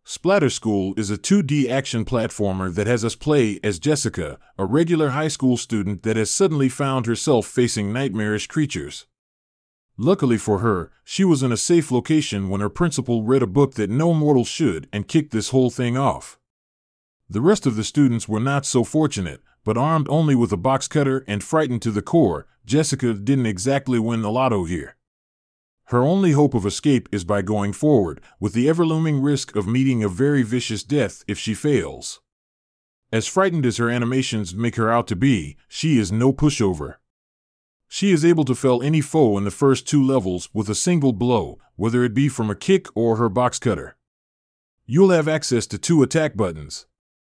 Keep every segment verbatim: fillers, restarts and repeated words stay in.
Splatter School is a two D action platformer that has us play as Jessica, a regular high school student that has suddenly found herself facing nightmarish creatures. Luckily for her, she was in a safe location when her principal read a book that no mortal should and kicked this whole thing off. The rest of the students were not so fortunate, but armed only with a box cutter and frightened to the core, Jessica didn't exactly win the lotto here. Her only hope of escape is by going forward, with the ever-looming risk of meeting a very vicious death if she fails. As frightened as her animations make her out to be, she is no pushover. She is able to fell any foe in the first two levels with a single blow, whether it be from a kick or her box cutter. You'll have access to two attack buttons.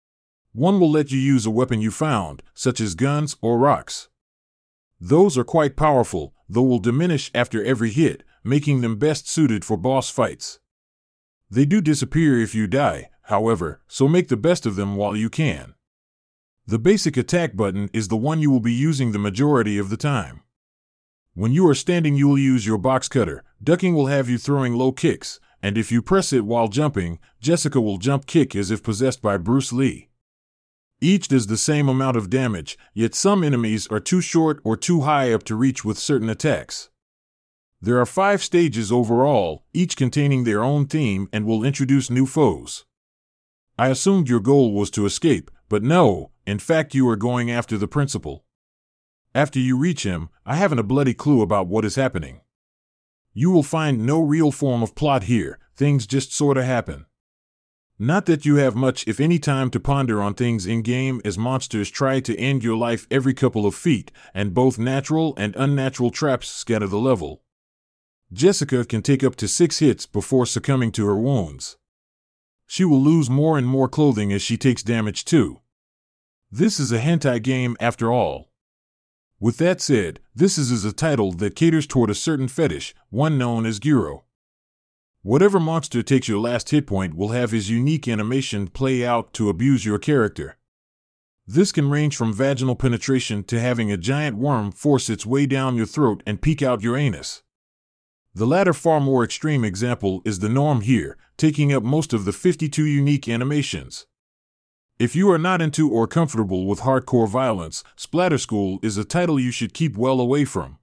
One will let you use a weapon you found, such as guns or rocks. Those are quite powerful, though will diminish after every hit, making them best suited for boss fights. They do disappear if you die, however, so make the best of them while you can. The basic attack button is the one you will be using the majority of the time. When you are standing, you will use your box cutter. Ducking will have you throwing low kicks, and if you press it while jumping, Jessica will jump kick as if possessed by Bruce Lee. Each does the same amount of damage, yet some enemies are too short or too high up to reach with certain attacks. There are five stages overall, each containing their own theme and will introduce new foes. I assumed your goal was to escape, but no, in fact you are going after the principal. After you reach him, I haven't a bloody clue about what is happening. You will find no real form of plot here, things just sorta happen. Not that you have much if any time to ponder on things in-game, as monsters try to end your life every couple of feet, and both natural and unnatural traps scatter the level. Jessica can take up to six hits before succumbing to her wounds. She will lose more and more clothing as she takes damage too. This is a hentai game after all. With that said, this is a title that caters toward a certain fetish, one known as gyro. Whatever monster takes your last hit point will have his unique animation play out to abuse your character. This can range from vaginal penetration to having a giant worm force its way down your throat and peek out your anus. The latter far more extreme example is the norm here, taking up most of the fifty-two unique animations. If you are not into or comfortable with hardcore violence, Splatter School is a title you should keep well away from.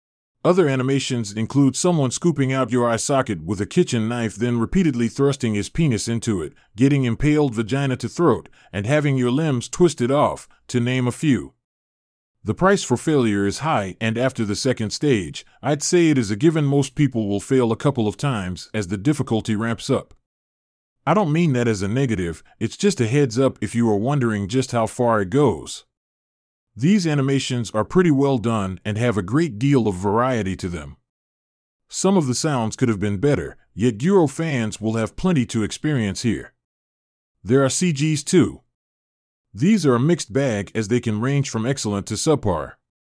Other animations include someone scooping out your eye socket with a kitchen knife, then repeatedly thrusting his penis into it, getting impaled vagina to throat, and having your limbs twisted off, to name a few. The price for failure is high, and after the second stage, I'd say it is a given most people will fail a couple of times as the difficulty ramps up. I don't mean that as a negative, it's just a heads up if you are wondering just how far it goes. These animations are pretty well done and have a great deal of variety to them. Some of the sounds could have been better, yet gyro fans will have plenty to experience here. There are C Gs too. These are a mixed bag as they can range from excellent to subpar.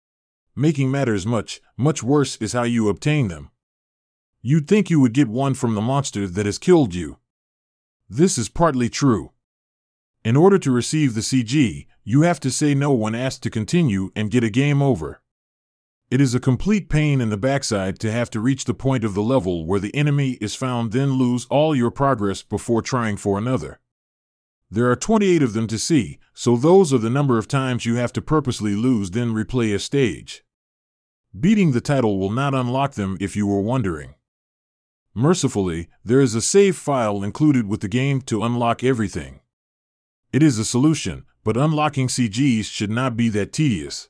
Making matters much, much worse is how you obtain them. You'd think you would get one from the monster that has killed you. This is partly true. In order to receive the C G, you have to say no when asked to continue and get a game over. It is a complete pain in the backside to have to reach the point of the level where the enemy is found, then lose all your progress before trying for another. There are twenty-eight of them to see, so those are the number of times you have to purposely lose then replay a stage. Beating the title will not unlock them if you were wondering. Mercifully, there is a save file included with the game to unlock everything. It is a solution, but unlocking C Gs should not be that tedious.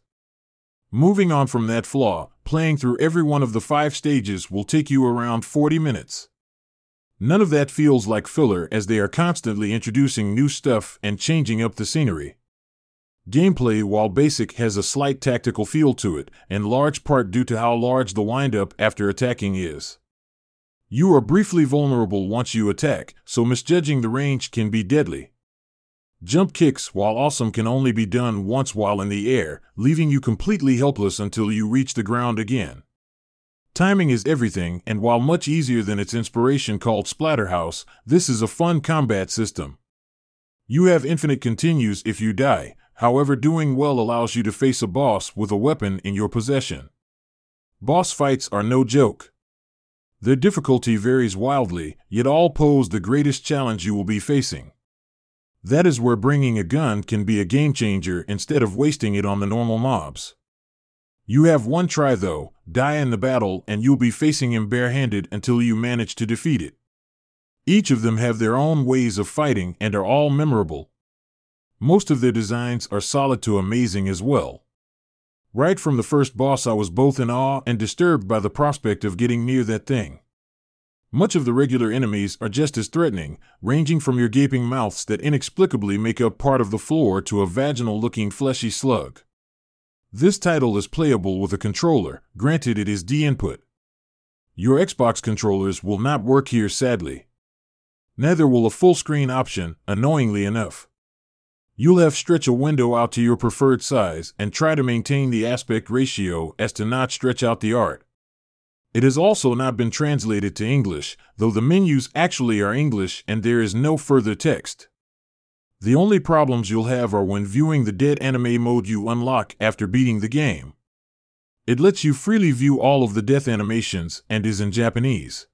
Moving on from that flaw, playing through every one of the five stages will take you around forty minutes. None of that feels like filler, as they are constantly introducing new stuff and changing up the scenery. Gameplay, while basic, has a slight tactical feel to it, in large part due to how large the wind-up after attacking is. You are briefly vulnerable once you attack, so misjudging the range can be deadly. Jump kicks, while awesome, can only be done once while in the air, leaving you completely helpless until you reach the ground again. Timing is everything, and while much easier than its inspiration called Splatterhouse, this is a fun combat system. You have infinite continues if you die, however doing well allows you to face a boss with a weapon in your possession. Boss fights are no joke. Their difficulty varies wildly, yet all pose the greatest challenge you will be facing. That is where bringing a gun can be a game changer instead of wasting it on the normal mobs. You have one try though, die in the battle, and you'll be facing him barehanded until you manage to defeat it. Each of them have their own ways of fighting and are all memorable. Most of their designs are solid to amazing as well. Right from the first boss I was both in awe and disturbed by the prospect of getting near that thing. Much of the regular enemies are just as threatening, ranging from your gaping mouths that inexplicably make up part of the floor to a vaginal-looking fleshy slug. This title is playable with a controller, granted it is D-input. Your Xbox controllers will not work here sadly. Neither will a full-screen option, annoyingly enough. You'll have to stretch a window out to your preferred size and try to maintain the aspect ratio as to not stretch out the art. It has also not been translated to English, though the menus actually are English and there is no further text. The only problems you'll have are when viewing the dead anime mode you unlock after beating the game. It lets you freely view all of the death animations and is in Japanese.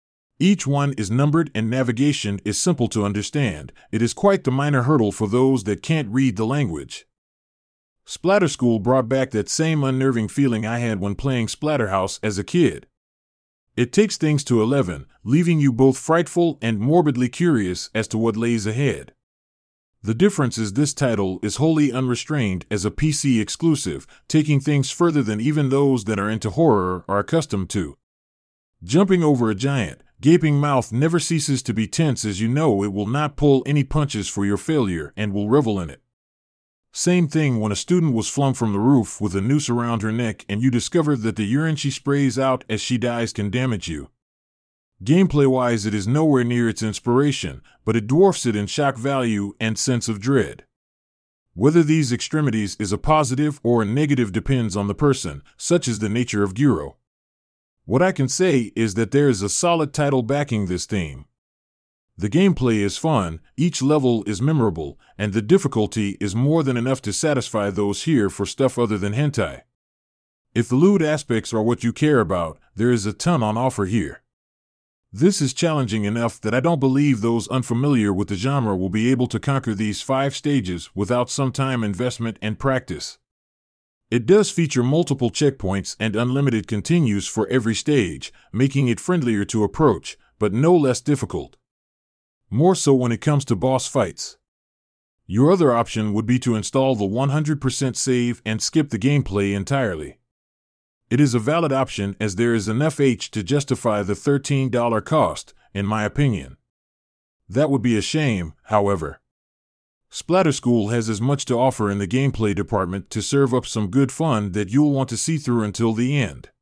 Each one is numbered and navigation is simple to understand. It is quite the minor hurdle for those that can't read the language. Splatterschool brought back that same unnerving feeling I had when playing Splatterhouse as a kid. It takes things to eleven, leaving you both frightful and morbidly curious as to what lays ahead. The difference is this title is wholly unrestrained as a P C exclusive, taking things further than even those that are into horror are accustomed to. Jumping over a giant, gaping mouth never ceases to be tense as you know it will not pull any punches for your failure and will revel in it. Same thing when a student was flung from the roof with a noose around her neck and you discover that the urine she sprays out as she dies can damage you. Gameplay-wise it is nowhere near its inspiration, but it dwarfs it in shock value and sense of dread. Whether these extremities is a positive or a negative depends on the person, such is the nature of Gyro. What I can say is that there is a solid title backing this theme. The gameplay is fun, each level is memorable, and the difficulty is more than enough to satisfy those here for stuff other than hentai. If the lewd aspects are what you care about, there is a ton on offer here. This is challenging enough that I don't believe those unfamiliar with the genre will be able to conquer these five stages without some time investment and practice. It does feature multiple checkpoints and unlimited continues for every stage, making it friendlier to approach, but no less difficult. More so when it comes to boss fights. Your other option would be to install the one hundred percent save and skip the gameplay entirely. It is a valid option as there is enough H to justify the thirteen dollars cost, in my opinion. That would be a shame, however. Splatterschool has as much to offer in the gameplay department to serve up some good fun that you'll want to see through until the end.